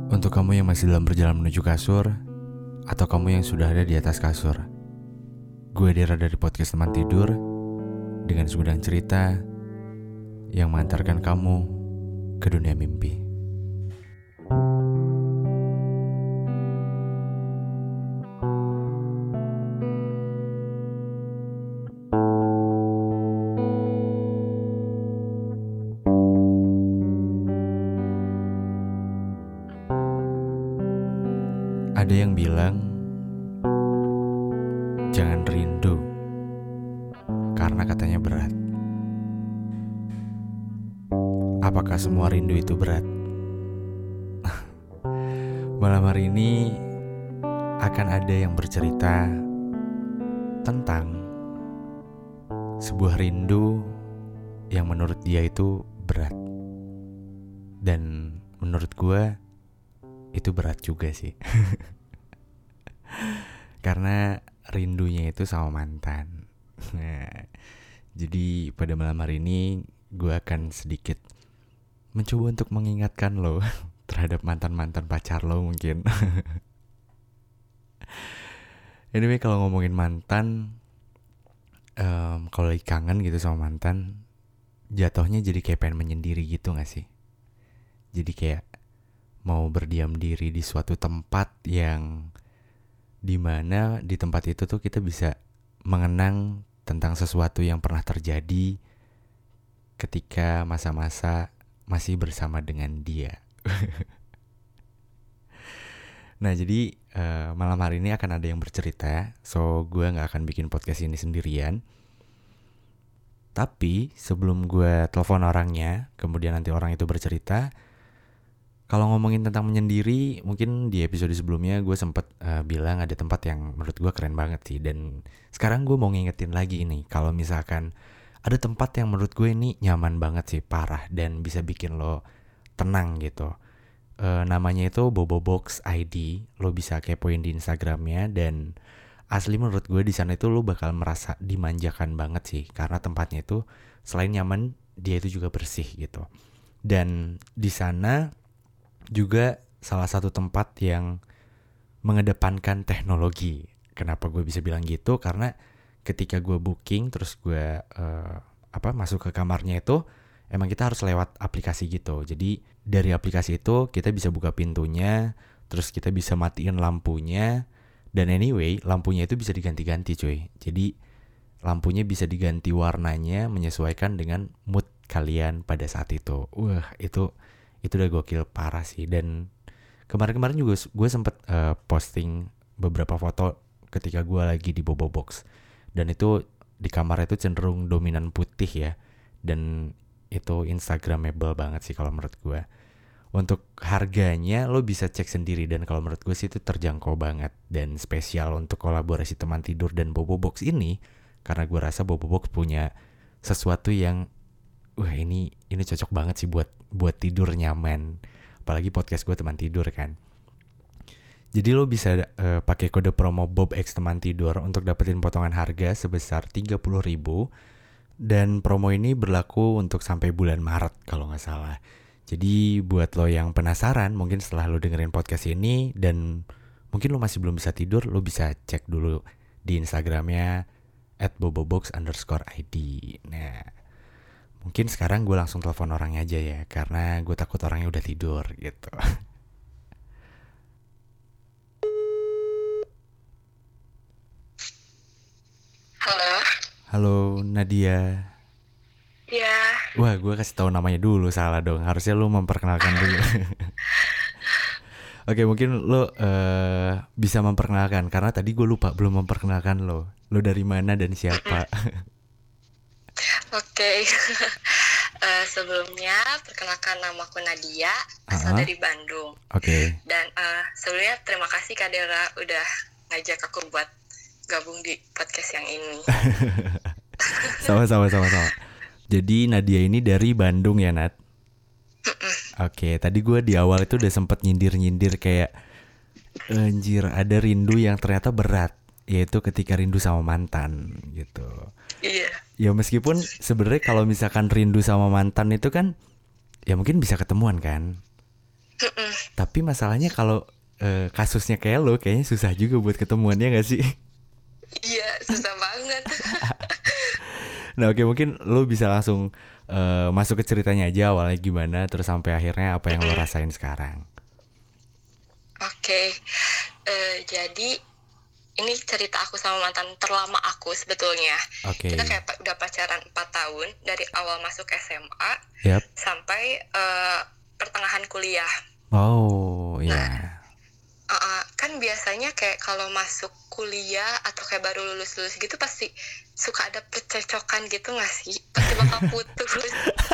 Untuk kamu yang masih dalam perjalanan menuju kasur, atau kamu yang sudah ada di atas kasur, gue Dera dari podcast Teman Tidur, dengan segudang cerita yang mengantarkan kamu ke dunia mimpi. Ada yang bilang, jangan rindu, karena katanya berat. Apakah semua rindu itu berat? Malam hari ini akan ada yang bercerita tentang sebuah rindu yang menurut dia itu berat. Dan menurut gue itu berat juga sih. Karena rindunya itu sama mantan. Jadi pada malam hari ini gue akan sedikit mencoba untuk mengingatkan lo terhadap mantan-mantan pacar lo mungkin. Anyway, kalau ngomongin mantan, kalau lagi kangen gitu sama mantan, jatuhnya jadi kayak pengen menyendiri gitu gak sih? Jadi kayak mau berdiam diri di suatu tempat yang dimana di tempat itu tuh kita bisa mengenang tentang sesuatu yang pernah terjadi ketika masa-masa masih bersama dengan dia. Nah jadi malam hari ini akan ada yang bercerita. So gue gak akan bikin podcast ini sendirian. Tapi sebelum gue telepon orangnya, kemudian nanti orang itu bercerita, kalau ngomongin tentang menyendiri, mungkin di episode sebelumnya gue sempet bilang ada tempat yang menurut gue keren banget sih. Dan sekarang gue mau ngingetin lagi nih, kalau misalkan ada tempat yang menurut gue ini nyaman banget sih, parah, dan bisa bikin lo tenang gitu. Namanya itu Bobo Box ID. Lo bisa kepoin di Instagramnya, dan asli menurut gue di sana itu lo bakal merasa dimanjakan banget sih, karena tempatnya itu selain nyaman, dia itu juga bersih gitu. Dan di sana juga salah satu tempat yang mengedepankan teknologi. Kenapa gue bisa bilang gitu? Karena ketika gue booking terus gue masuk ke kamarnya itu, emang kita harus lewat aplikasi gitu. Jadi dari aplikasi itu kita bisa buka pintunya, terus kita bisa matiin lampunya. Dan anyway, lampunya itu bisa diganti-ganti cuy. Jadi lampunya bisa diganti warnanya menyesuaikan dengan mood kalian pada saat itu. Wah, itu udah gokil parah sih. Dan kemarin juga gue sempet posting beberapa foto ketika gue lagi di Bobo Box. Dan itu di kamar itu cenderung dominan putih ya. Dan itu instagramable banget sih kalau menurut gue. Untuk harganya lo bisa cek sendiri, dan kalau menurut gue sih itu terjangkau banget. Dan spesial untuk kolaborasi Teman Tidur dan Bobo Box ini, karena gue rasa Bobo Box punya sesuatu yang ini cocok banget sih buat tidur nyaman. Apalagi podcast gue Teman Tidur kan. Jadi lo bisa pakai kode promo BobX Teman Tidur untuk dapetin potongan harga sebesar 30.000. Dan promo ini berlaku untuk sampai bulan Maret kalau gak salah. Jadi buat lo yang penasaran, mungkin setelah lo dengerin podcast ini dan mungkin lo masih belum bisa tidur, lo bisa cek dulu di Instagramnya @bobobox_id. Nah, mungkin sekarang gue langsung telepon orangnya aja ya, karena gue takut orangnya udah tidur gitu. Halo Nadia. Ya. Wah, gue kasih tahu namanya dulu, salah dong. Harusnya lu memperkenalkan dulu. Oke, mungkin lu bisa memperkenalkan, karena tadi gue lupa belum memperkenalkan lo. Lo dari mana dan siapa? Oke. Sebelumnya perkenalkan, namaku Nadia, asal dari Bandung. Oke. Dan sebelumnya terima kasih Kak Dera udah ngajak aku buat gabung di podcast yang ini. Sama-sama. Jadi Nadia ini dari Bandung ya, Nat? Oke, tadi gue di awal itu udah sempet nyindir kayak anjir, ada rindu yang ternyata berat, yaitu ketika rindu sama mantan gitu. Iya. Ya meskipun sebenarnya kalau misalkan rindu sama mantan itu kan ya mungkin bisa ketemuan kan. Mm-mm. Tapi masalahnya kalau kasusnya kayak lo, kayaknya susah juga buat ketemuannya gak sih? Iya, susah banget. Nah oke, mungkin lo bisa langsung masuk ke ceritanya aja, awalnya gimana, terus sampai akhirnya apa yang lo Mm-mm. rasain sekarang. Oke, jadi ini cerita aku sama mantan terlama aku sebetulnya. Kita Oke. kayak udah pacaran 4 tahun dari awal masuk SMA Yap. sampai pertengahan kuliah. Oh Nah, ya. kan biasanya kayak kalau masuk kuliah atau kayak baru lulus-lulus gitu pasti suka ada percecokan gitu nggak sih? Pasti bakal putus.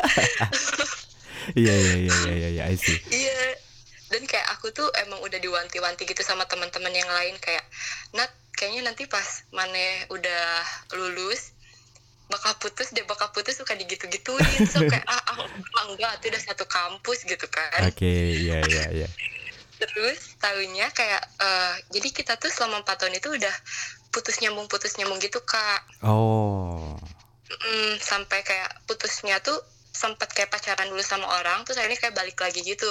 Iya iya iya iya iya, I see. Iya. Dan kayak aku tuh emang udah diwanti-wanti gitu sama teman-teman yang lain kayak, Nat, kayaknya nanti pas Mane udah lulus bakal putus suka digitu-gituin. So kayak enggak, itu udah satu kampus gitu kan. Oke, iya iya iya. Terus tahunya kayak jadi kita tuh selama 4 tahun itu udah putus nyambung gitu Kak. Oh. Sampai kayak putusnya tuh sempat kayak pacaran dulu sama orang, terus akhirnya kayak balik lagi gitu.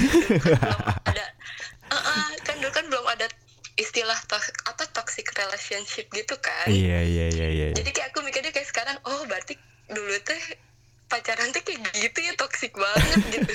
Dulu kan belum ada istilah toxic relationship gitu kan. Iya iya iya iya. Jadi kayak aku mikirnya kayak sekarang, oh berarti dulu tuh pacaran tuh kayak gitu ya, toxic banget gitu.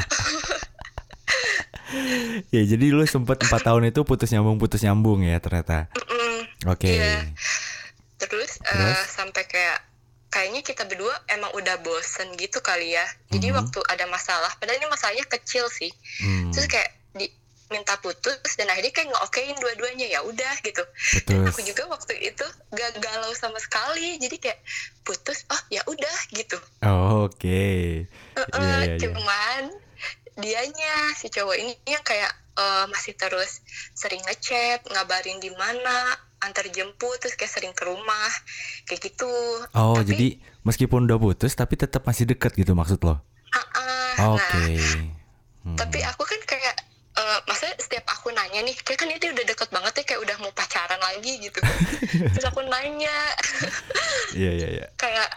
Ya jadi lu sempet 4 tahun itu putus nyambung ya ternyata. Oke. Iya. Terus Terus? sampai kayaknya kita berdua emang udah bosen gitu kali ya. Jadi waktu ada masalah, padahal ini masalahnya kecil sih. Terus kayak minta putus dan akhirnya kayak nge-okein dua-duanya, ya udah gitu. Dan aku juga waktu itu gak galau sama sekali. Jadi kayak putus, oh ya udah gitu. Oh, oke. Iya. Cuman dianya si cowok ini yang kayak masih terus sering ngechat, ngabarin di mana, antar jemput, terus kayak sering ke rumah kayak gitu. Oh, Tapi, jadi meskipun udah putus tapi tetap masih deket gitu maksud lo? Oke. Tapi aku kan kayak maksudnya setiap aku nanya nih, kayak kan itu udah deket banget ya, kayak udah mau pacaran lagi gitu. Terus aku nanya Iya. kayak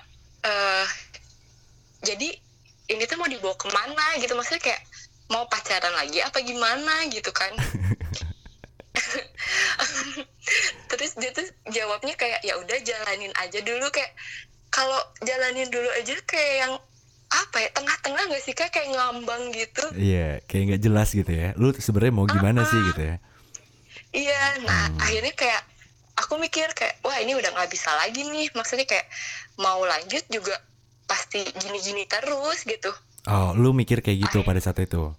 jadi ini tuh mau dibawa kemana gitu, maksudnya kayak mau pacaran lagi apa gimana gitu kan. Terus dia tuh jawabnya kayak ya udah jalanin aja dulu, kayak kalau jalanin dulu aja kayak yang apa ya, tengah-tengah nggak sih Kak, kayak ngambang gitu. Iya, kayak nggak jelas gitu ya. Lu sebenarnya mau gimana sih gitu ya? Iya, nah akhirnya kayak aku mikir kayak wah ini udah nggak bisa lagi nih, maksudnya kayak mau lanjut juga pasti gini-gini terus gitu. Oh, lu mikir kayak gitu pada saat itu?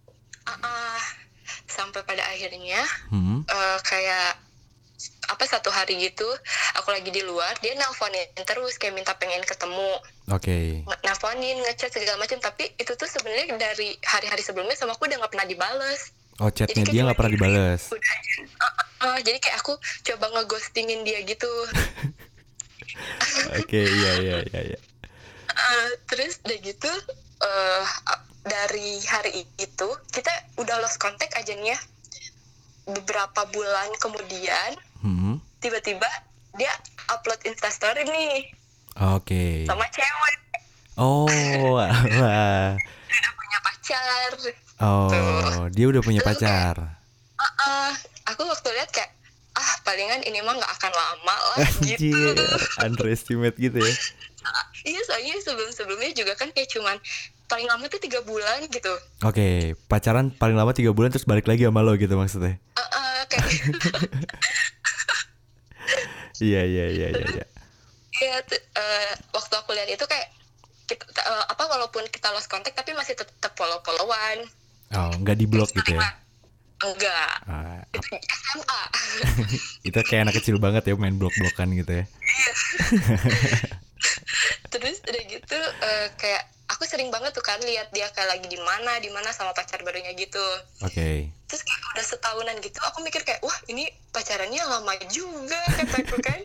Sampai pada akhirnya kayak satu hari gitu aku lagi di luar, dia nelponin terus kayak minta pengen ketemu. Oke. Nelponin, ngechat segala macam, tapi itu tuh sebenarnya dari hari-hari sebelumnya sama aku udah nggak pernah dibales. Oh, chatnya dia nggak pernah dibales. Jadi kayak aku coba ngeghostingin dia gitu. Oke, iya. Terus udah gitu dari hari itu kita udah lost contact aja nih ya. Beberapa bulan kemudian tiba-tiba dia upload instastory nih. Oke. Sama cewek. Oh, wah. Dia udah punya pacar. Oh, tuh. dia udah punya Terus pacar. Aku waktu lihat kayak palingan ini mah nggak akan lama lah gitu. Underestimate gitu ya. Iya, soalnya sebelumnya juga kan kayak cuman paling lama tuh 3 bulan gitu. Oke, pacaran paling lama 3 bulan terus balik lagi sama lo gitu maksudnya? Kayak Iya. Iya, waktu aku lihat itu kayak kita, walaupun kita lost contact tapi masih tetap follow-followan. Oh, nggak di blok gitu ya? Enggak. Itu SMA. Itu kayak anak kecil banget ya, main blok-blokan gitu ya. Terus udah gitu kayak aku sering banget tuh kan lihat dia kayak lagi di mana sama pacar barunya gitu. Oke. Terus kayak udah setahunan gitu aku mikir kayak wah ini pacarannya lama juga kataku kan.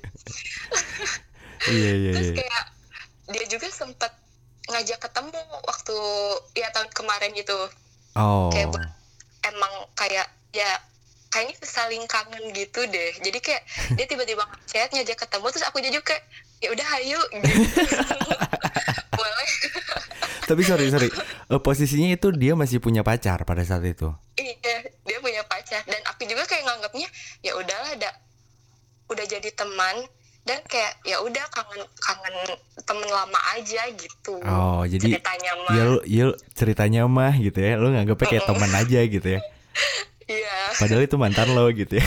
Iya. Terus kayak dia juga sempat ngajak ketemu waktu ya tahun kemarin gitu. Oh. Kayak emang kayak ya kayaknya saling kangen gitu deh. Jadi kayak dia tiba-tiba chat ngajak ketemu, terus aku juga kayak ya udah ayo gitu. Boleh. Tapi sorry, posisinya itu dia masih punya pacar pada saat itu. Iya, dia punya pacar dan aku juga kayak nganggapnya ya udahlah, udah jadi teman dan kayak ya udah kangen temen lama aja gitu. Oh, jadi ceritanya mah. Ya ceritanya mah gitu ya. Lu nganggapnya kayak teman aja gitu ya. Iya. Padahal itu mantan lo gitu ya.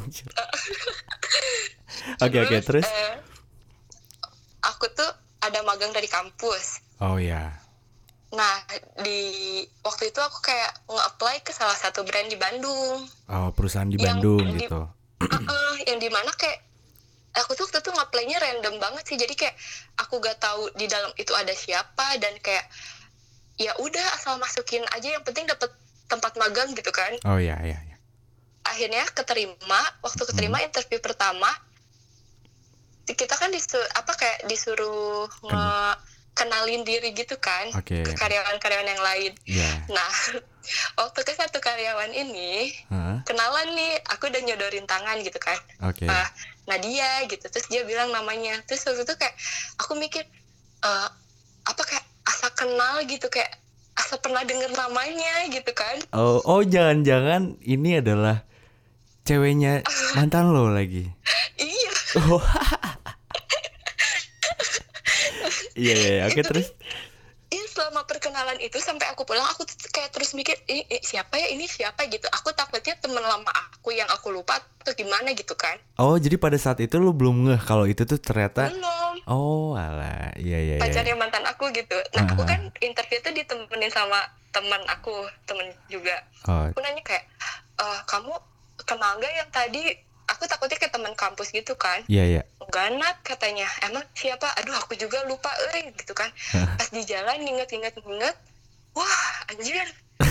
Oke, terus aku tuh ada magang dari kampus. Oh ya. Nah, di waktu itu aku kayak nge-apply ke salah satu brand di Bandung. Oh, perusahaan di Bandung gitu. Yang dimana kayak aku tuh waktu itu nge-apply-nya random banget sih. Jadi kayak aku gak tahu di dalam itu ada siapa dan kayak ya udah asal masukin aja, yang penting dapat tempat magang gitu kan. Oh ya. Akhirnya keterima. Waktu keterima interview pertama, kita kan disuruh kenalin diri gitu kan, ke karyawan-karyawan yang lain. Nah, waktu ke satu karyawan ini kenalan nih, aku udah nyodorin tangan gitu kan. Nadia gitu, terus dia bilang namanya. Terus waktu itu kayak aku mikir kayak asa kenal gitu, kayak asa pernah denger namanya gitu kan. Oh jangan-jangan ini adalah ceweknya mantan lo lagi. Iya. Iya, oke, terus? Iya, selama perkenalan itu sampai aku pulang, aku tuh kayak terus mikir, siapa ya ini, siapa gitu. Aku takutnya teman lama aku yang aku lupa atau gimana gitu kan. Oh, jadi pada saat itu lu belum ngeh kalau itu tuh ternyata. Belum. Oh, alah, iya. Pacarnya mantan aku gitu. Nah, aku kan interview tuh ditemenin sama teman juga. Aku nanya kayak, kamu kenal gak yang tadi? Aku takutnya kayak teman kampus gitu kan. Iya. Enggak, Nat, katanya. Emang siapa? Aduh, aku juga lupa gitu kan. Pas di jalan inget. Wah, anjir.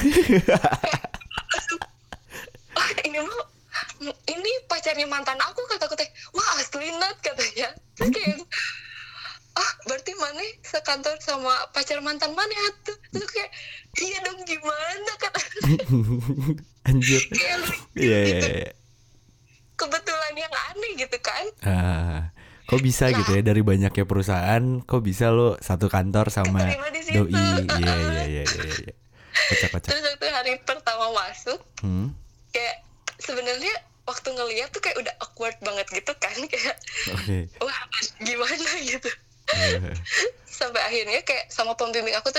Ini pacarnya mantan aku, kata-kata. Wah, asli, Nat, katanya. Terus kayak berarti mana sekantor sama pacar mantan mana tuh? Terus kayak, iya dong, gimana, kata. Anjir. Iya. Kebetulan yang aneh gitu kan. Kok bisa gitu ya, dari banyaknya perusahaan kok bisa lo satu kantor sama doi. Iya. Kocak. Terus waktu hari pertama masuk, kayak sebenarnya waktu ngeliat tuh kayak udah awkward banget gitu kan, kayak wah gimana gitu. Sampai akhirnya kayak sama pembimbing aku tuh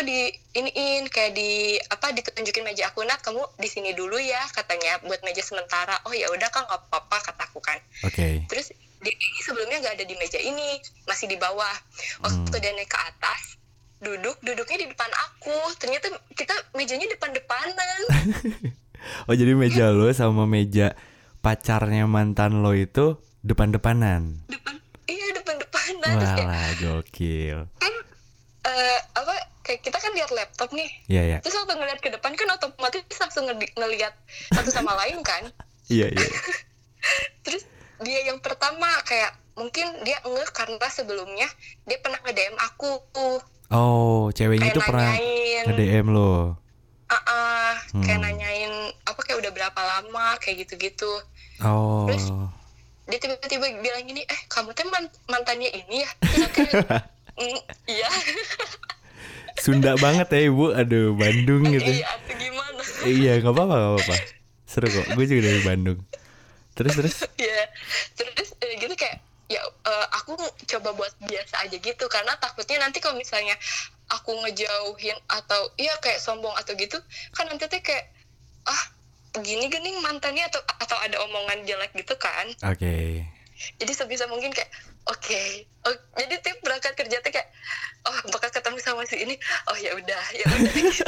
ditunjukin meja aku, Nat, kamu di sini dulu ya, katanya, buat meja sementara. Oh ya udah, Kang, nggak apa-apa, kataku kan. Terus dia sebelumnya nggak ada di meja ini, masih di bawah. Waktu dia naik ke atas, duduknya di depan aku. Ternyata kita mejanya depan-depanan. Oh, jadi meja lo sama meja pacarnya mantan lo itu depan-depanan. Iya, depan-depanan. Walah, gokil. Kan kayak kita kan lihat laptop nih. Iya. Terus waktu ngeliat ke depan kan otomatis langsung ngelihat satu sama lain kan. Iya. Terus dia yang pertama kayak mungkin dia ngeh karena sebelumnya dia pernah nge-DM aku. Oh, ceweknya itu pernah nge-DM lo. Kayak nanyain kayak udah berapa lama, kayak gitu-gitu. Oh. Terus dia tiba-tiba bilang gini, kamu tuh mantannya ini ya? Terus kayak iya. Sunda banget ya, Ibu. Aduh, Bandung gitu. Iya, atau gimana? Iya, gak apa-apa. Seru kok, gue juga dari Bandung. Terus? Iya, terus gitu kayak, ya aku coba buat biasa aja gitu, karena takutnya nanti kalau misalnya aku ngejauhin atau iya kayak sombong atau gitu, kan nanti tuh kayak, begini gening mantannya atau ada omongan jelek gitu kan. Oke. Jadi sebisa mungkin kayak jadi tiap berangkat kerja tuh kayak bakal ketemu sama si ini, ya udah gitu.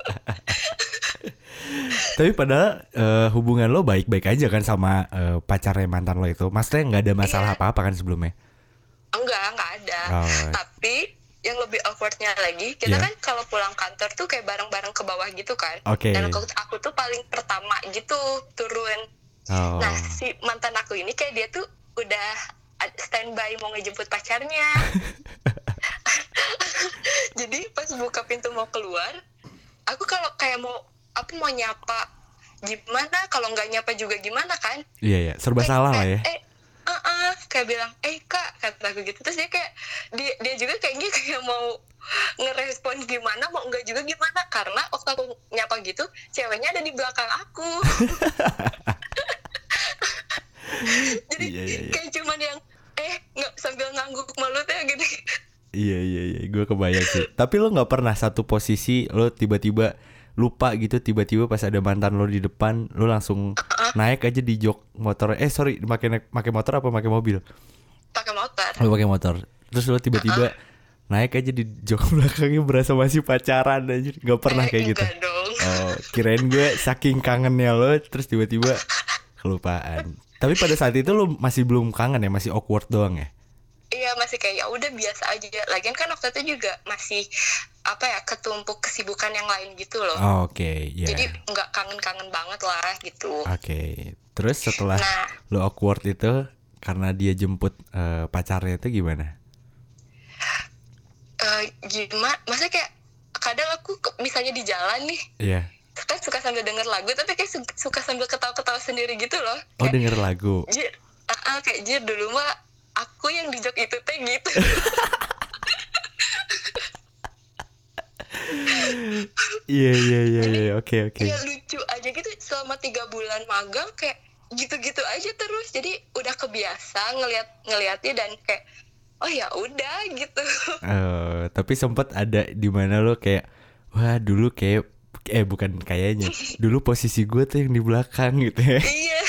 Tapi padahal hubungan lo baik-baik aja kan sama pacarnya mantan lo itu. Maksudnya nggak ada masalah apa-apa kan sebelumnya? Enggak ada. Tapi yang lebih awkwardnya lagi, kita kan kalau pulang kantor tuh kayak bareng-bareng ke bawah gitu kan. Dan aku tuh paling pertama gitu turun. Nah, si mantan aku ini kayak dia tuh udah standby mau ngejemput pacarnya. Jadi pas buka pintu mau keluar, aku kalau kayak mau nyapa gimana, kalau nggak nyapa juga gimana kan? Iya, serba salah lah ya. kayak bilang kak, kata aku gitu. Terus dia kayak dia juga kayaknya kayak mau ngerespon gimana, mau enggak juga gimana, karena waktu aku nyapa gitu ceweknya ada di belakang aku. Jadi kayak cuman yang nggak sambil ngangguk mulutnya gitu. Iya, gue kebayang sih. Tapi lo nggak pernah satu posisi lo tiba-tiba lupa gitu, tiba-tiba pas ada mantan lo di depan, lo langsung naik aja di jok motor. Sorry, pakai motor apa pakai mobil? Pakai motor. Oh, pakai motor. Terus lo tiba-tiba naik aja di jok belakangnya, berasa masih pacaran aja. Gak pernah kayak gitu. Dong. Oh, kirain gue saking kangennya lo, terus tiba-tiba kelupaan. Tapi pada saat itu lo masih belum kangen ya, masih awkward doang ya? Iya, masih kayak ya udah biasa aja. Lagian kan waktu itu juga masih ketumpuk kesibukan yang lain gitu loh. Oke, ya. Jadi nggak kangen-kangen banget lah gitu. Oke. Terus setelah lo awkward itu karena dia jemput pacarnya itu gimana? Gimana? Maksudnya kayak kadang aku misalnya di jalan nih. Iya. Kan suka sambil denger lagu, tapi kayak suka sambil ketawa-ketawa sendiri gitu loh. Oh, denger lagu. Kayak dulu mah aku yang di jok itu teh gitu. Iya. Oke. Ya lucu aja gitu, selama 3 bulan magang kayak gitu-gitu aja terus. Jadi udah kebiasa ngeliatnya dan kayak oh ya udah gitu. Tapi sempet ada di mana lo kayak wah dulu kayak bukan kayaknya. Dulu posisi gue tuh yang di belakang gitu ya. Iya.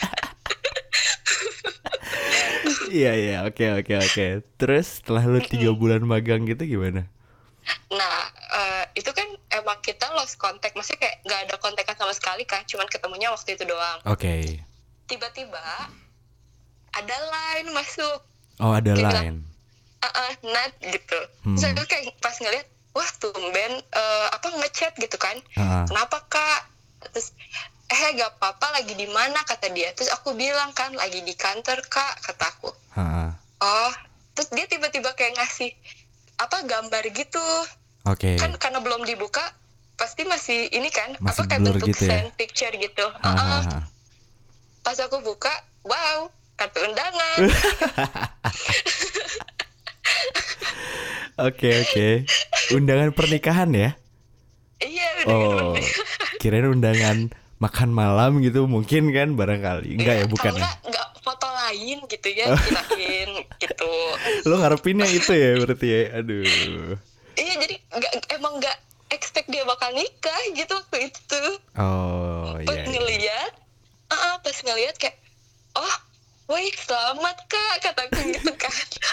Iya, oke. Terus setelah lu 3 bulan magang gitu gimana? Nah, itu kan emang kita lost contact, maksudnya kayak gak ada kontekan sama sekali kan, cuman ketemunya waktu itu doang. Oke. Tiba-tiba ada line masuk. Oh, ada kayak line. Bilang, Nat gitu. Terus aku kayak pas ngeliat, wah tumben ngechat gitu kan. Kenapa kak? Terus gak apa-apa, lagi di mana kata dia. Terus aku bilang kan lagi di kantor kak, kata aku. Oh, terus dia tiba-tiba kayak ngasih gambar gitu. Oke. Kan karena belum dibuka pasti masih ini kan, masih kayak bentuk gitu send ya? picture gitu. Pas aku buka, wow, kartu undangan. Oke. Undangan pernikahan ya? Iya, undangan pernikahan. Kirain undangan makan malam gitu mungkin kan, barangkali. Enggak ya, bukan ya? Enggak foto lain gitu ya, kirain gitu. Lo ngarepinnya itu ya berarti ya? Aduh. Iya, jadi emang nggak expect dia bakal nikah gitu waktu itu. Oh, pas ngeliat, pas ngeliat kayak, oh, woi selamat kak, kataku gitu kan.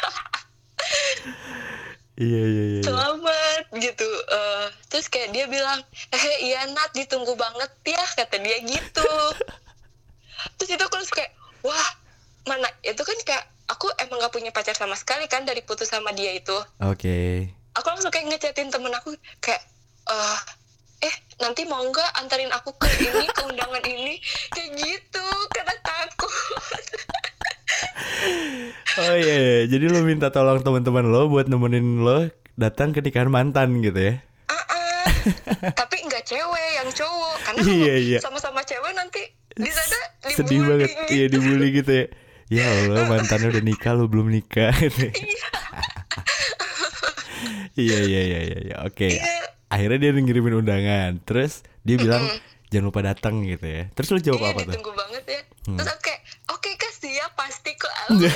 Iya. Selamat gitu. Terus kayak dia bilang, iya Nat, ditunggu banget ya, kata dia gitu. Terus itu aku langsung kayak, wah, mana itu kan kayak aku emang gak punya pacar sama sekali kan dari putus sama dia itu. Oke. Aku langsung kayak ngechatin temen aku kayak, nanti mau nggak antarin aku ke ini, ke undangan ini, kayak gitu, karena takut. Oh iya, jadi lo minta tolong teman-teman lo buat nemenin lo datang ke nikahan mantan gitu ya? Tapi nggak cewek, yang cowok, karena iya. sama-sama cewek nanti di sana dibully. Sedih banget, gitu. Iya dibully gitu ya. Ya Allah, mantannya udah nikah, lo belum nikah. Iya. Oke. Akhirnya dia ngirimin undangan, terus dia bilang jangan lupa datang gitu ya. Terus lo jawab apa tuh? Ditunggu banget ya. Terus aku kayak, oke kak siap pasti kok.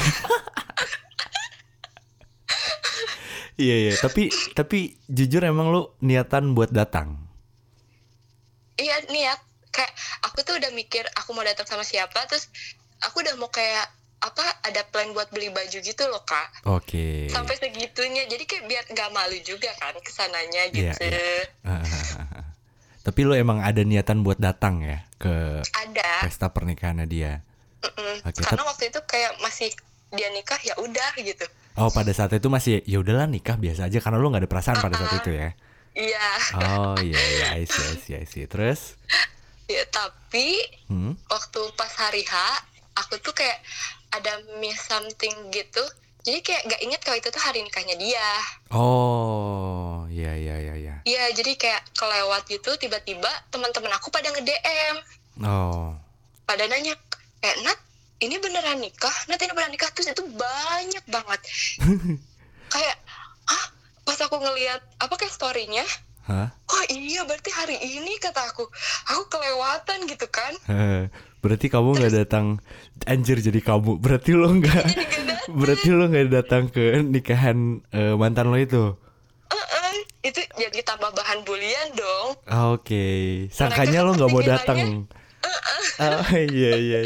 Iya. Tapi jujur emang lo niatan buat datang? Iya niat. Kayak aku tuh udah mikir aku mau datang sama siapa. Terus aku udah mau kayak ada plan buat beli baju gitu loh kak. Oke. Sampai segitunya. Jadi kayak biar gak malu juga kan kesananya gitu. Iya. Tapi lo emang ada niatan buat datang ya ke pesta pernikahannya dia? Okay, karena waktu itu kayak masih dia nikah ya udah gitu. Oh, pada saat itu masih ya udahlah nikah biasa aja karena lo nggak ada perasaan pada saat itu ya? Iya. Oh iya, I see. Terus? Ya tapi waktu pas hari H aku tuh kayak ada miss something gitu. Jadi kayak gak inget kalau itu tuh hari nikahnya dia. Oh, iya. Iya, jadi kayak kelewat gitu, tiba-tiba teman-teman aku pada nge-DM. Oh. Pada nanya, Nat, ini beneran nikah, nanti ini beneran nikah, terus itu banyak banget. Kayak pas aku ngelihat kayak story-nya, oh iya berarti hari ini, kata aku kelewatan gitu kan. Berarti kamu nggak datang, anjir jadi kamu. Berarti lo nggak, berarti lo nggak datang ke nikahan mantan lo itu. Itu jadi tambah bahan bulian dong. Oke. Sangkanya lo nggak mau datang. Oh iya.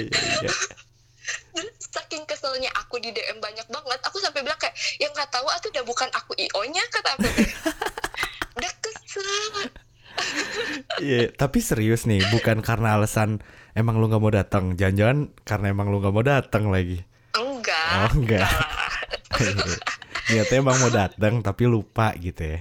Saking keselnya aku di DM banyak banget, aku sampai bilang kayak, yang nggak tahu itu udah bukan aku IO-nya, kata aku. Udah kesel. Iya, tapi serius nih, bukan karena alasan emang lu nggak mau datang, jangan-jangan karena emang lu nggak mau datang lagi. Enggak. Enggak. Niatnya emang mau datang tapi lupa gitu ya.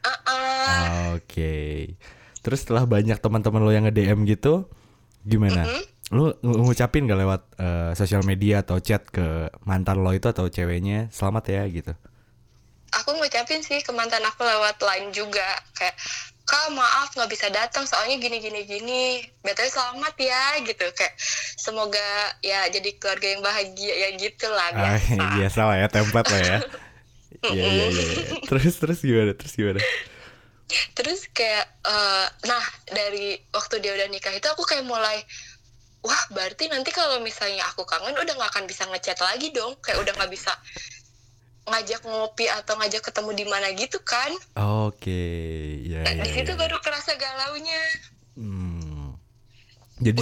Oke. Terus setelah banyak teman-teman lo yang nge-DM gitu, gimana? Lu ngucapin gak lewat sosial media atau chat ke mantan lo itu atau ceweknya, selamat ya gitu? Aku ngucapin sih ke mantan aku lewat line juga, kayak, Kak maaf nggak bisa datang soalnya gini. BTW selamat ya gitu, kayak semoga ya jadi keluarga yang bahagia ya gitulah, biasa. Biasa lah ya, template lah ya. Iya. Terus gimana? Terus kayak nah dari waktu dia udah nikah itu aku kayak mulai, wah berarti nanti kalau misalnya aku kangen udah nggak akan bisa ngechat lagi dong, kayak udah nggak bisa ngajak ngopi atau ngajak ketemu di mana gitu kan. Oke, ya. Di situ baru kerasa galaunya. Jadi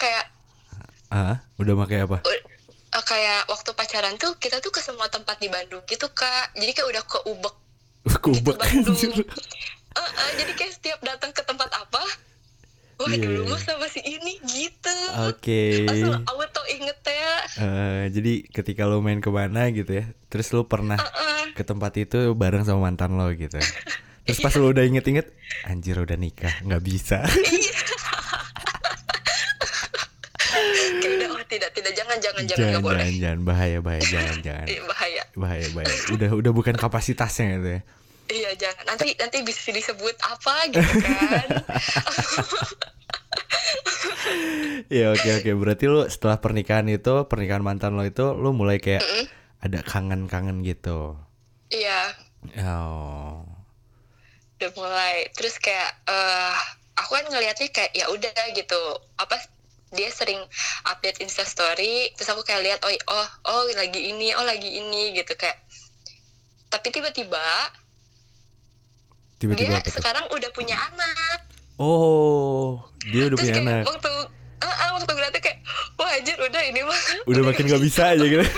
udah mah kayak apa? Kayak waktu pacaran tuh kita tuh ke semua tempat di Bandung gitu Kak. Jadi kayak udah keubek. Keubek Bandung. Jadi kayak setiap datang ke tempat apa, dulu mah sama si ini gitu. Oke. Langsung auto inget ya. Jadi ketika lo main kemana gitu ya, terus lo pernah ke tempat itu bareng sama mantan lo gitu. Terus pas lo udah inget-inget, anjir udah nikah, nggak bisa. Kayak udah tidak jangan nggak boleh. Jangan bahaya jangan. Bahaya. Udah bukan kapasitasnya gitu ya. Iya jangan, nanti bisa disebut apa gitu kan. Ya oke. Berarti lu setelah pernikahan mantan lo itu, lu mulai kayak ada kangen gitu. Iya. Oh. Udah mulai. Terus kayak aku kan ngelihatnya kayak ya udah gitu. Dia sering update Insta story, terus aku kayak lihat oh lagi ini gitu kayak. Tapi tiba-tiba dia sekarang udah punya anak. Oh, dia udah punya anak. Waktu gue liatnya kayak, wah anjir udah ini mah. Udah makin gak bisa aja gitu.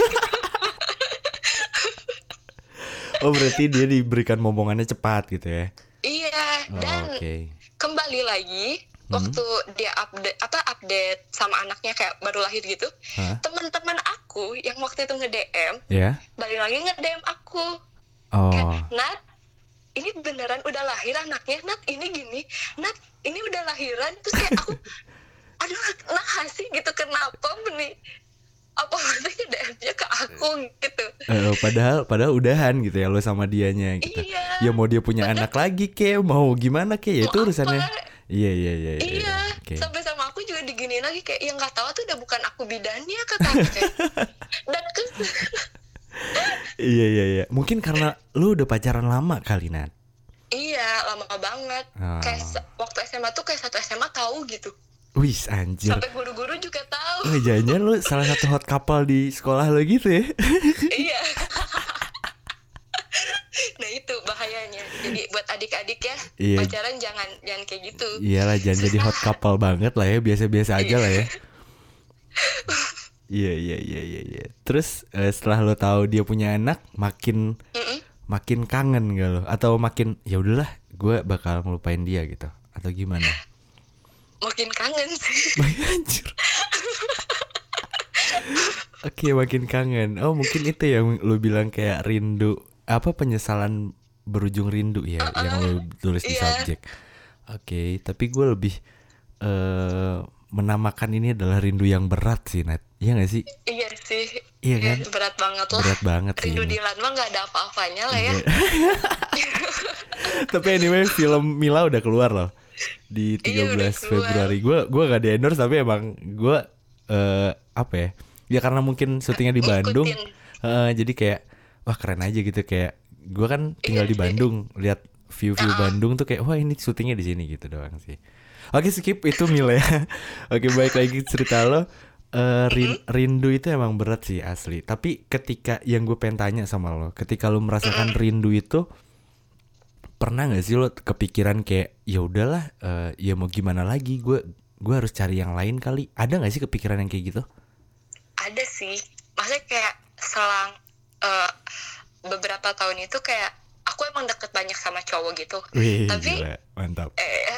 Oh berarti dia diberikan momongannya cepat gitu ya? Iya, dan kembali lagi waktu dia update sama anaknya kayak baru lahir gitu, teman-teman aku yang waktu itu nge-DM, balik lagi nge-DM aku. Kayak, Nat, ini beneran udah lahir anaknya, Nat ini gini, Nat ini udah lahiran. Terus kayak aku, aduh nah sih gitu, kenapa nih apa maksudnya DM-nya ke aku gitu. Padahal udahan gitu ya lo sama dianya gitu. Iya, ya mau dia punya anak lagi mau gimana ya itu urusannya. Iya. Okay. Sampai sama aku juga diginiin lagi kayak, yang nggak tahu tuh udah bukan aku bidannya, kata aku kayak. Dan Iya. Mungkin karena lu udah pacaran lama kali, Nat. Iya, lama banget. Kayak waktu SMA tuh kayak satu SMA tahu gitu. Wih, anjir. Sampai guru-guru juga tahu. Jangan lu salah satu hot couple di sekolah lo gitu ya. Iya. Nah itu bahayanya. Jadi buat adik-adik ya, pacaran jangan kayak gitu. Iyalah, jangan jadi hot couple banget lah ya, biasa-biasa aja lah ya. Iya. Terus setelah lo tahu dia punya anak, makin kangen gak lo? Atau makin ya udahlah, gue bakal ngelupain dia gitu? Atau gimana? Makin kangen sih. Anjir. Oke, makin kangen. Oh mungkin itu yang lo bilang kayak rindu, penyesalan berujung rindu ya, yang lo tulis di subjek. Oke, tapi gue lebih menamakan ini adalah rindu yang berat sih, Nat. Iya gak sih? Iya sih. Iya kan? Berat banget lah. Berat banget sih. Rindu Dilan mah gak ada apa-apanya lah ya. Tapi anyway, film Mila udah keluar loh di 13 Februari. Gue gak di endorse, tapi emang gue Ya karena mungkin syutingnya di Bandung, ngikutin. jadi kayak wah keren aja gitu, kayak gue kan tinggal Iya di sih. Bandung, lihat view-view Heeh. Bandung tuh kayak wah ini syutingnya di sini gitu doang sih. Oke skip itu Mil ya. Oke baik lagi cerita lo. Mm-mm. Rindu itu emang berat sih asli. Tapi ketika yang gue pengen tanya sama lo, ketika lo merasakan Mm-mm. rindu itu, pernah nggak sih lo kepikiran kayak ya udahlah, ya mau gimana lagi, gue harus cari yang lain kali. Ada nggak sih kepikiran yang kayak gitu? Ada sih, maksudnya kayak selang eh, beberapa tahun itu kayak aku emang deket banyak sama cowok gitu, Wih tapi gila mantap. eh,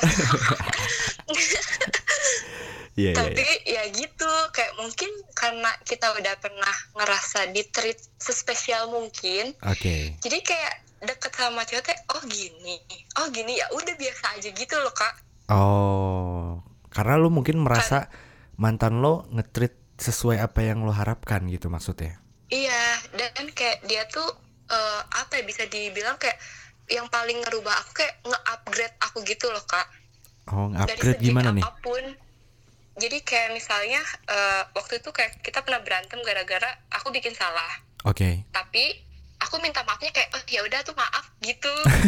Iya iya tapi iya. ya gitu, kayak mungkin karena kita udah pernah ngerasa di treat sespesial mungkin, Oke. jadi kayak deket sama cowok teh oh gini ya udah biasa aja gitu loh kak. Oh, karena lo mungkin Kan merasa mantan lo nge-treat sesuai apa yang lo harapkan gitu maksudnya. iya, dan kayak dia tuh apa ya, bisa dibilang kayak yang paling ngerubah aku, kayak nge-upgrade aku gitu loh kak, Oh, dari nge-upgrade segi gimana nih? apapun. Jadi kayak misalnya waktu itu kayak kita pernah berantem gara-gara aku bikin salah, Oke. tapi aku minta maafnya kayak oh ya udah tuh maaf gitu.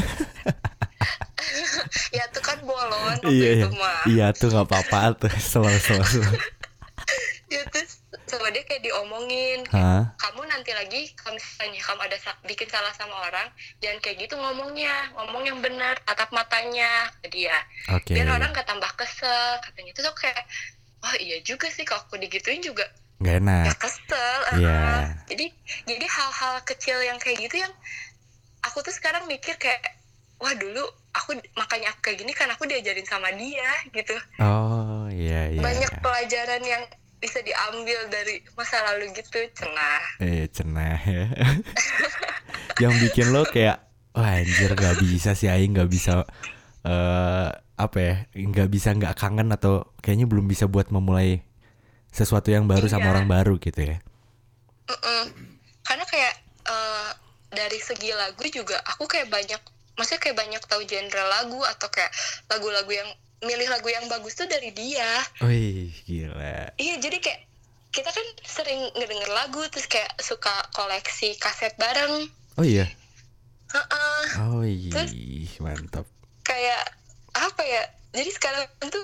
Ya tuh kan bolon Iya waktu iya. itu mah. Iya tuh nggak apa-apa tuh. Selalu. Ya terus sama dia kayak diomongin kayak Hah? kamu nanti lagi kalau misalnya kamu ada bikin salah sama orang, jangan kayak gitu ngomongnya, ngomong yang benar, tatap matanya ke dia, Oke. biar orang gak tambah kesel katanya. Terus aku kayak oh iya juga sih, kalau aku digituin juga Nggak enak. ya kesel. Iya. Jadi hal-hal kecil yang kayak gitu yang aku tuh sekarang mikir kayak wah dulu aku makanya aku kayak gini karena aku diajarin sama dia gitu. Oh iya iya. Banyak pelajaran yang bisa diambil dari masa lalu gitu, cenah. Cenah ya. Yang bikin lo kayak wah anjir nggak bisa sih Aing nggak bisa, apa ya, nggak bisa nggak kangen atau kayaknya belum bisa buat memulai sesuatu yang baru sama orang Iya. baru gitu ya. Mm-mm. Karena kayak dari segi lagu juga aku kayak banyak, maksudnya kayak banyak tahu genre lagu atau kayak lagu-lagu yang milih lagu yang bagus tuh dari dia. Wih gila. Iya, jadi kayak kita kan sering ngedenger lagu terus kayak suka koleksi kaset bareng. Oh iya. Heeh. Oh Terus iya mantap. kayak apa ya? Jadi sekarang tuh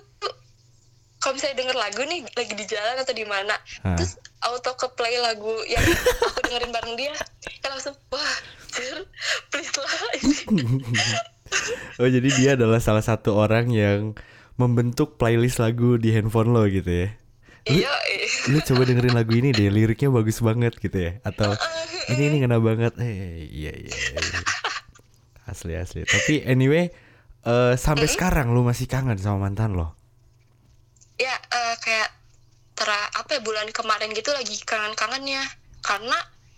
kalau misalnya denger lagu nih lagi di jalan atau di mana, Hah. terus auto ke play lagu yang aku dengerin bareng dia, kan langsung wah, jir, please lah ini. Oh jadi dia adalah salah satu orang yang membentuk playlist lagu di handphone lo gitu ya. Iya, Lu coba dengerin lagu ini deh, liriknya bagus banget gitu ya. Atau ini ngena banget. Iya iya iya. Asli. Tapi anyway, sampai sekarang lu masih kangen sama mantan lo? ya kayak apa ya, bulan kemarin gitu lagi kangen-kangennya, karena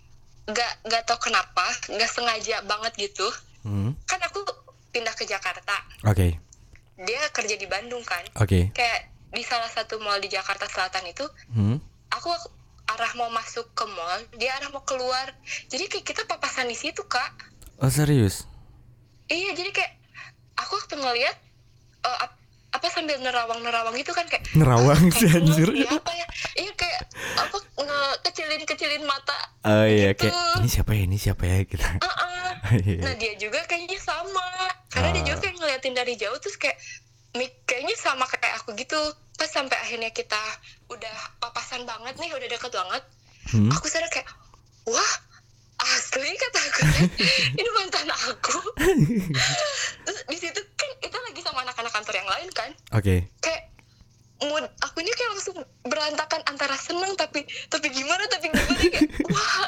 nggak tau kenapa, nggak sengaja banget gitu. Kan aku pindah ke Jakarta, Oke. dia kerja di Bandung kan. Oke. Kayak di salah satu mall di Jakarta Selatan itu, aku arah mau masuk ke mall, dia arah mau keluar, jadi kayak kita papasan di situ kak. Oh serius? Iya, jadi kayak aku waktu ngeliat apa sambil nerawang gitu kan, kayak Nerawang sih kayak anjir. iya apa ya, iya kayak apa kecilin mata Oh iya gitu. kayak ini siapa ya gitu. Iya. Nah dia juga kayaknya sama, karena dia juga kayak ngeliatin dari jauh, terus kayak kayaknya sama kayak aku gitu. Pas sampai akhirnya kita udah papasan banget nih, udah deket banget, aku sadar kayak wah asli kata aku ini mantan aku. Terus di situ kan kita lagi sama anak-anak kantor yang lain kan. Oke. Kayak mood aku ini kayak langsung berantakan antara seneng tapi gimana kayak wah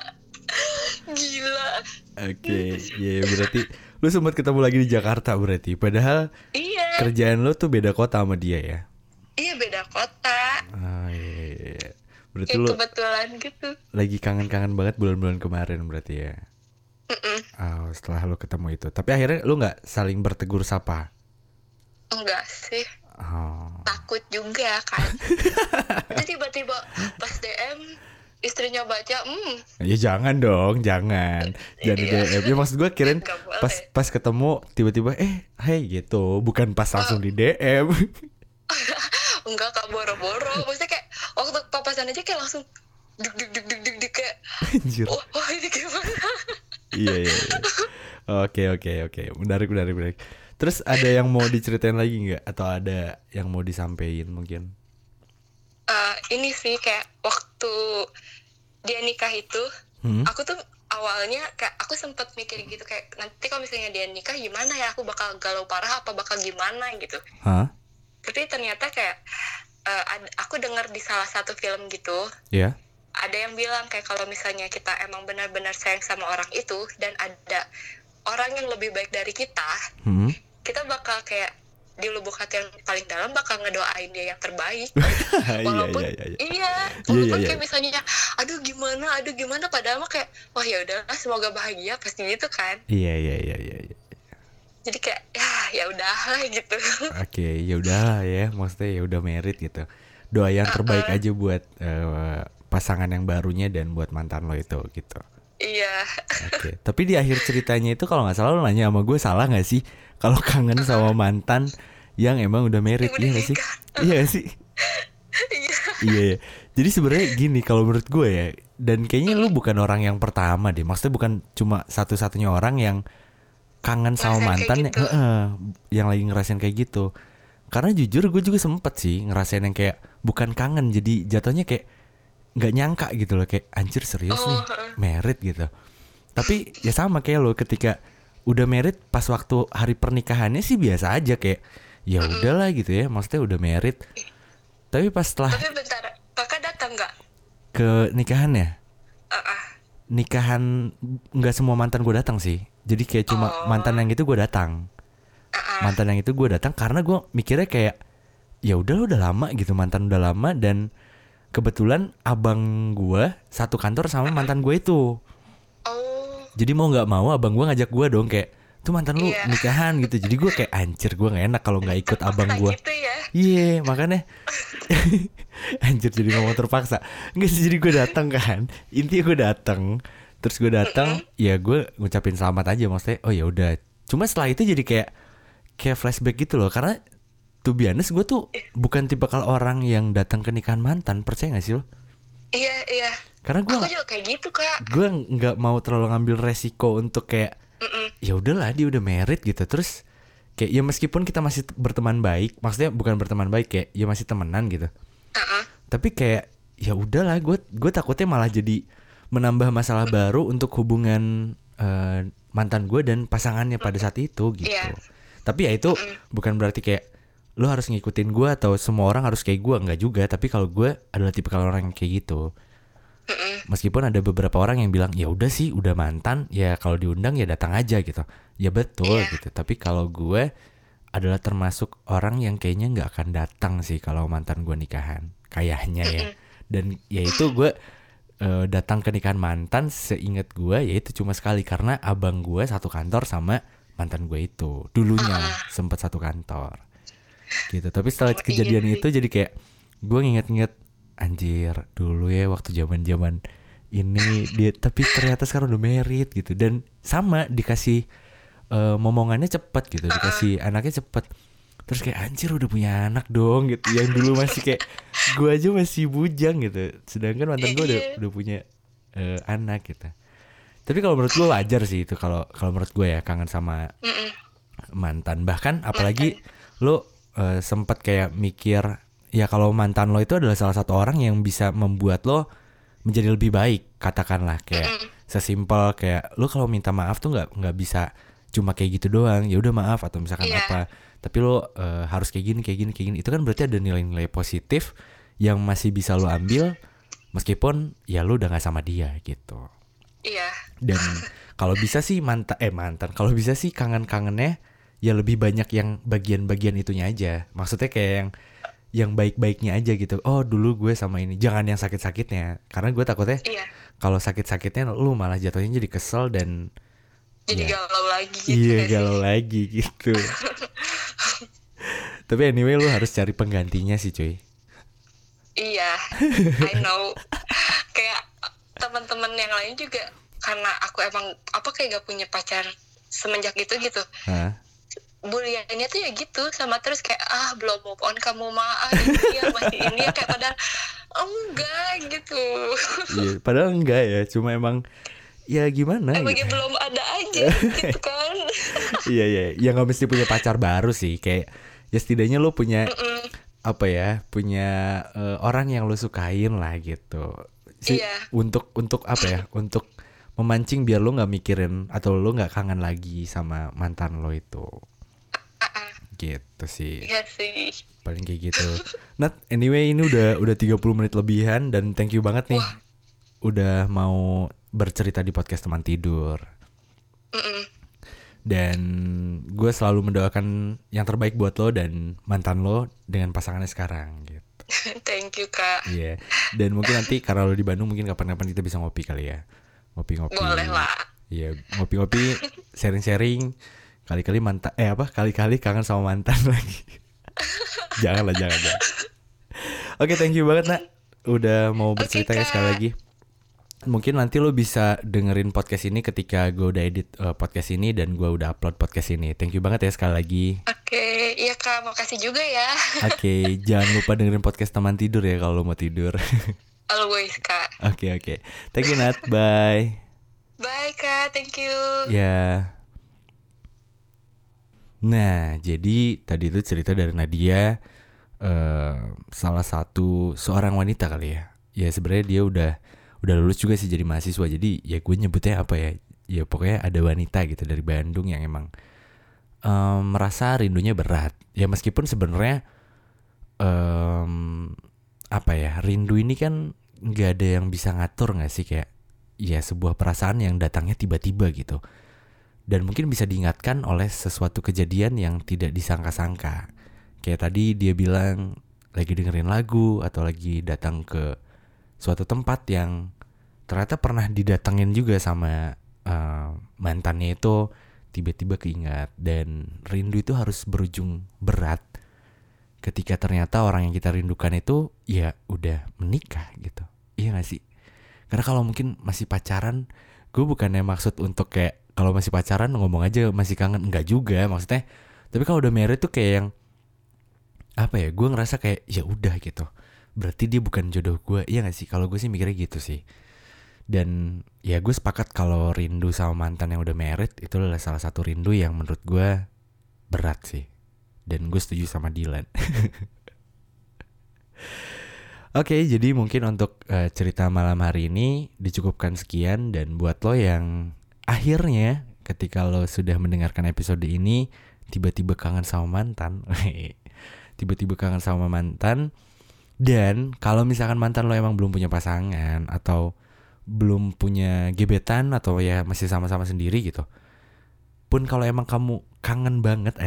gila. Oke, ya berarti lu sempat ketemu lagi di Jakarta berarti. Padahal Iya. kerjaan lu tuh beda kota sama dia ya. Iya, beda kota. Ah iya. Berarti Kayak lu kebetulan gitu. lagi kangen-kangen banget bulan-bulan kemarin berarti ya. Oh, setelah lu ketemu itu. Tapi akhirnya lu nggak saling bertegur sapa? Enggak sih. Oh. Takut juga kan. Itu tiba-tiba pas DM istrinya baca, Ya jangan dong, jangan di Iya. DM. Ya maksud gue kirain Nggak boleh. pas ketemu tiba-tiba hey gitu, bukan pas langsung di DM. enggak kak, boro-boro. Maksudnya kayak waktu papasan aja kayak langsung deg deg deg deg deg deg kayak Anjir. oh ini gimana. Iya. Oke. Menarik. Terus ada yang mau diceritain lagi nggak? Atau ada yang mau disampaikan mungkin? Ini sih kayak waktu dia nikah itu, aku tuh awalnya kayak aku sempet mikir gitu kayak nanti kalau misalnya dia nikah gimana ya, aku bakal galau parah apa bakal gimana gitu. Tapi ternyata kayak aku dengar di salah satu film gitu. Iya. Ada yang bilang kayak kalau misalnya kita emang benar-benar sayang sama orang itu dan ada orang yang lebih baik dari kita, kita bakal kayak di lubuk hati yang paling dalam bakal ngedoain dia yang terbaik. Walaupun walaupun kayak misalnya aduh gimana padahal mah kayak wah ya udahlah semoga bahagia pasti gitu kan. Iya. Jadi kayak ya udahlah gitu. Oke, ya udahlah ya, maksudnya ya udah married gitu. Doa yang terbaik aja buat pasangan yang barunya dan buat mantan lo itu gitu. Iya. Oke, tapi di akhir ceritanya itu kalau nggak salah lo nanya sama gue, salah nggak sih kalau kangen sama mantan yang emang udah married? Iya nggak sih? Iya nggak sih? Iya. Jadi sebenarnya gini kalau menurut gue ya, dan kayaknya lu bukan orang yang pertama deh. Maksudnya bukan cuma satu-satunya orang yang kangen sama mantan gitu. Yang lagi ngerasain kayak gitu. Karena jujur gue juga sempet sih ngerasain yang kayak bukan kangen, jadi jatuhnya kayak nggak nyangka gitu loh, kayak anjir serius nih married gitu. Tapi ya sama kayak lo, ketika udah married pas waktu hari pernikahannya sih biasa aja kayak ya udahlah gitu ya, maksudnya udah married. Tapi pas setelah bentar, kakak datang nggak ke nikahannya? Nikahan nggak semua mantan gue datang sih. Jadi kayak cuma mantan yang itu gue datang. Mantan yang itu gue datang karena gue mikirnya kayak ya udah lama gitu, mantan udah lama, dan kebetulan abang gue satu kantor sama mantan gue itu. Jadi mau nggak mau abang gue ngajak gue dong, kayak tuh mantan lu nikahan gitu. Jadi gue kayak anjir, gue nggak enak kalau nggak ikut abang gue. Gitu ya? Iya, makanya anjir jadi ngomong terpaksa. Nggak sih, jadi gue datang kan. Intinya gue datang. Terus gue datang, ya gue ngucapin selamat aja, maksudnya oh ya udah. Cuma setelah itu jadi kayak flashback gitu loh, karena to be honest gue tuh bukan tipikal orang yang datang ke nikahan mantan, percaya gak sih lo? Iya. Karena gue juga kayak gitu kak. Gue nggak mau terlalu ngambil resiko untuk kayak ya udahlah dia udah married gitu. Terus kayak ya meskipun kita masih berteman baik, maksudnya bukan berteman baik, kayak ya masih temenan gitu. Tapi kayak ya udahlah, gue takutnya malah jadi menambah masalah baru untuk hubungan mantan gue dan pasangannya pada saat itu gitu. Tapi ya itu bukan berarti kayak lo harus ngikutin gue atau semua orang harus kayak gue, enggak juga. Tapi kalau gue adalah tipikal orang yang kayak gitu. Meskipun ada beberapa orang yang bilang ya udah sih udah mantan ya kalau diundang ya datang aja gitu. Ya betul gitu. Tapi kalau gue adalah termasuk orang yang kayaknya nggak akan datang sih kalau mantan gue nikahan, kayaknya ya. Dan ya itu gue datang ke nikahan mantan seingat gue ya itu cuma sekali, karena abang gue satu kantor sama mantan gue itu dulunya sempat satu kantor gitu. Tapi setelah kejadian itu jadi kayak gue nginget-nginget anjir dulu ya waktu zaman ini dia, tapi ternyata sekarang udah married gitu. Dan sama dikasih momongannya cepet gitu, dikasih anaknya cepet. Terus kayak anjir udah punya anak dong gitu. Yang dulu masih kayak gue aja masih bujang gitu, sedangkan mantan gue udah punya anak gitu. Tapi kalau menurut gue wajar sih itu, kalau menurut gue ya kangen sama mantan. Bahkan apalagi lo sempat kayak mikir ya kalau mantan lo itu adalah salah satu orang yang bisa membuat lo menjadi lebih baik, katakanlah kayak sesimpel kayak lo kalau minta maaf tuh nggak bisa cuma kayak gitu doang, ya udah maaf atau misalkan apa, tapi lo harus kayak gini. Itu kan berarti ada nilai-nilai positif yang masih bisa lo ambil meskipun ya lo udah nggak sama dia gitu. Iya. Dan kalau bisa sih mantan kalau bisa sih kangen-kangennya ya lebih banyak yang bagian-bagian itunya aja. Maksudnya kayak yang baik-baiknya aja gitu. Oh dulu gue sama ini, jangan yang sakit-sakitnya. Karena gue takutnya kalau sakit-sakitnya lu malah jatuhnya jadi kesel dan jadi galau lagi gitu. Iya galau lagi gitu. Tapi anyway lu harus cari penggantinya sih cuy. Iya, I know. Kayak teman-teman yang lain juga, karena aku emang kayak gak punya pacar semenjak itu gitu. Buliannya tuh ya gitu sama terus kayak belum move on kamu mah ya masih ini ya, kayak padahal enggak gitu. Tuh. Iya, padahal enggak ya, cuma emang ya gimana Emangnya gitu. belum ada aja gitu kan. Iya iya, ya nggak mesti punya pacar baru sih, kayak ya setidaknya lo punya apa ya, punya orang yang lo sukain lah gitu. Iya. Untuk apa ya, untuk memancing biar lo nggak mikirin atau lo nggak kangen lagi sama mantan lo itu. Gitu sih. Iya sih. Paling kayak gitu. Nat, anyway ini udah 30 menit lebihan dan thank you banget nih. Wah. Udah mau bercerita di podcast teman tidur. Dan gue selalu mendoakan yang terbaik buat lo dan mantan lo dengan pasangannya sekarang gitu. Thank you Kak. Iya. Yeah. Dan mungkin nanti karena lo di Bandung mungkin kapan-kapan kita bisa ngopi kali ya. Ngopi-ngopi. Boleh lah. Iya, ngopi-ngopi, sharing-sharing. Kali-kali kali-kali kangen sama mantan lagi. jangan. Oke, thank you banget Nak. Udah mau bercerita ya sekali lagi. Mungkin nanti lo bisa dengerin podcast ini ketika gue udah edit podcast ini dan gue udah upload podcast ini. Thank you banget ya sekali lagi. Oke, iya Kak, makasih juga ya. Oke, jangan lupa dengerin podcast teman tidur ya kalau lo mau tidur. Always Kak. Oke. Thank you Nat, bye. Bye Kak, thank you. Ya. Nah, jadi tadi itu cerita dari Nadia, salah satu seorang wanita kali ya. Ya sebenarnya dia udah lulus juga sih jadi mahasiswa. Jadi ya gue nyebutnya apa ya? Ya pokoknya ada wanita gitu dari Bandung yang emang merasa rindunya berat. Ya meskipun sebenarnya apa ya? Rindu ini kan nggak ada yang bisa ngatur nggak sih, kayak ya sebuah perasaan yang datangnya tiba-tiba gitu. Dan mungkin bisa diingatkan oleh sesuatu kejadian yang tidak disangka-sangka. Kayak tadi dia bilang lagi dengerin lagu atau lagi datang ke suatu tempat yang ternyata pernah didatengin juga sama mantannya itu, tiba-tiba keingat. Dan rindu itu harus berujung berat ketika ternyata orang yang kita rindukan itu ya udah menikah gitu. Iya gak sih? Karena kalau mungkin masih pacaran, gue bukannya maksud untuk kayak kalau masih pacaran ngomong aja masih kangen, enggak juga maksudnya. Tapi kalau udah married tuh kayak yang apa ya, gue ngerasa kayak ya udah gitu, berarti dia bukan jodoh gue. Iya gak sih? Kalau gue sih mikirnya gitu sih. Dan ya gue sepakat kalau rindu sama mantan yang udah married itu adalah salah satu rindu yang menurut gue berat sih. Dan gue setuju sama Dylan. Oke, jadi mungkin untuk cerita malam hari ini dicukupkan sekian. Dan buat lo yang akhirnya ketika lo sudah mendengarkan episode ini tiba-tiba kangen sama mantan, dan kalau misalkan mantan lo emang belum punya pasangan atau belum punya gebetan atau ya masih sama-sama sendiri gitu, pun kalau emang kamu kangen banget,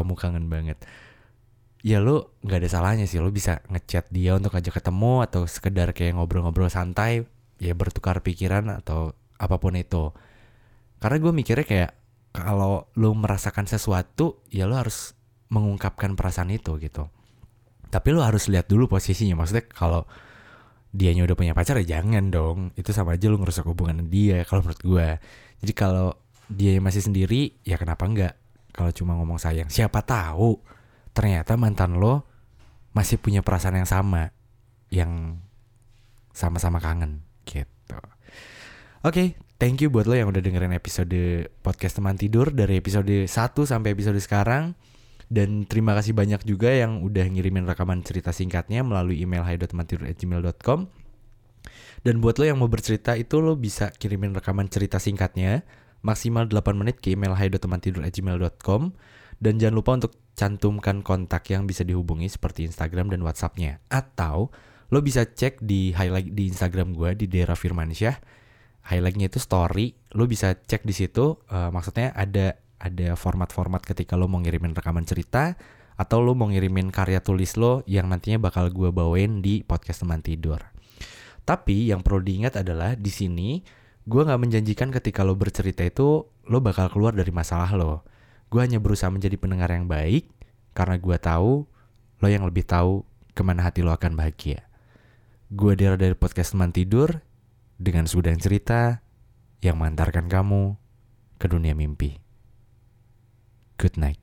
ya lo gak ada salahnya sih lo bisa ngechat dia untuk ajak ketemu atau sekedar kayak ngobrol-ngobrol santai, ya bertukar pikiran atau apapun itu. Karena gue mikirnya kayak kalau lo merasakan sesuatu ya lo harus mengungkapkan perasaan itu gitu. Tapi lo harus lihat dulu posisinya. Maksudnya kalau dianya udah punya pacar ya jangan dong, itu sama aja lo ngerusak hubungan dia kalau menurut gue. Jadi kalau dia masih sendiri ya kenapa enggak. Kalau cuma ngomong sayang, siapa tahu ternyata mantan lo masih punya perasaan yang sama, yang sama-sama kangen gitu. Oke, thank you buat lo yang udah dengerin episode podcast teman tidur dari episode 1 sampai episode sekarang. Dan terima kasih banyak juga yang udah ngirimin rekaman cerita singkatnya melalui email hai.temantidur@gmail.com. Dan buat lo yang mau bercerita itu lo bisa kirimin rekaman cerita singkatnya maksimal 8 menit ke email hai.temantidur@gmail.com. Dan jangan lupa untuk cantumkan kontak yang bisa dihubungi seperti Instagram dan WhatsApp-nya. Atau lo bisa cek di highlight di Instagram gue di Dera Firmansyah. Highlight-nya itu story. Lo bisa cek di situ. Maksudnya ada format-format ketika lo mau ngirimin rekaman cerita atau lo mau ngirimin karya tulis lo yang nantinya bakal gue bawain di podcast teman tidur. Tapi yang perlu diingat adalah di sini gue nggak menjanjikan ketika lo bercerita itu lo bakal keluar dari masalah lo. Gue hanya berusaha menjadi pendengar yang baik karena gue tahu lo yang lebih tahu kemana hati lo akan bahagia. Gue Dera dari podcast teman tidur dengan segudang cerita yang mengantarkan kamu ke dunia mimpi. Good night.